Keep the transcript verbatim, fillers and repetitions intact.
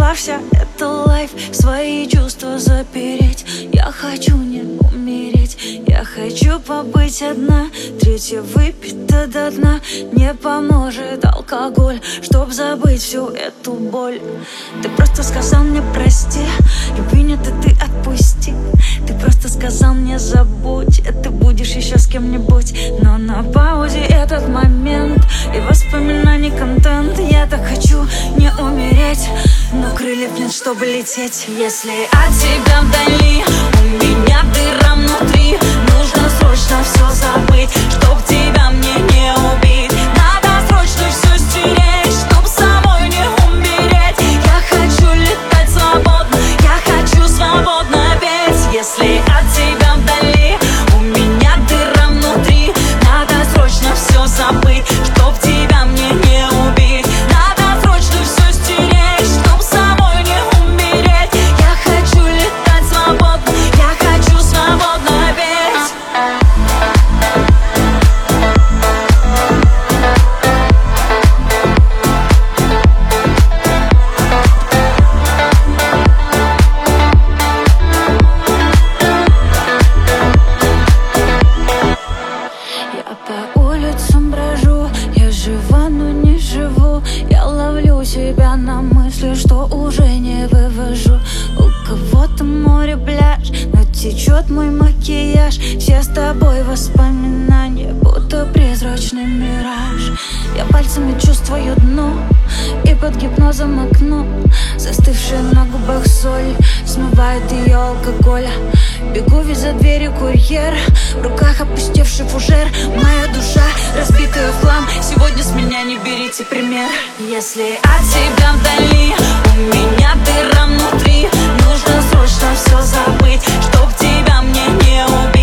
Избавься, это лайф, свои чувства запереть. Я хочу не умереть, я хочу побыть одна. Третья выпита до дна, не поможет алкоголь, чтоб забыть всю эту боль. Ты просто сказал мне прости, любви нет и ты отпусти. Ты просто сказал мне забудь, и ты будешь еще с кем-нибудь. Но на паузе этот момент и воспоминаний контент. Я так хочу не умереть, но крыльев нет, чтобы лететь. Если от тебя вдали у меня дыра внутри, нужно срочно все забыть, чтоб тебя мне не убить. Надо срочно все стереть, чтоб самой не умереть. Я хочу летать свободно, я хочу свободно петь. Если от тебя вдали у меня дыра внутри, надо срочно все забыть, чтоб тебя мне не убить. Надо срочно все стереть, чтоб самой не умереть. Я хочу летать свободно, я хочу свободно петь. Я по улицам брожу, я жива, но не живу. Я ловлю себя на мысли, что уже не вывожу. У кого-то море, пляж, но течет мой макияж. Все с тобой воспоминания, будто призрачный мираж. Я пальцами чувствую дно и под гипнозом окно. Застывшая на губах соль смывает ее алкоголь. Бегу ведь за дверью курьер, в руках опустевший фужер. Моя душа разбитая в хлам, сегодня с меня не берите пример. Если от тебя вдали у меня дыра внутри, нужно срочно все забыть, чтоб тебя мне не убить.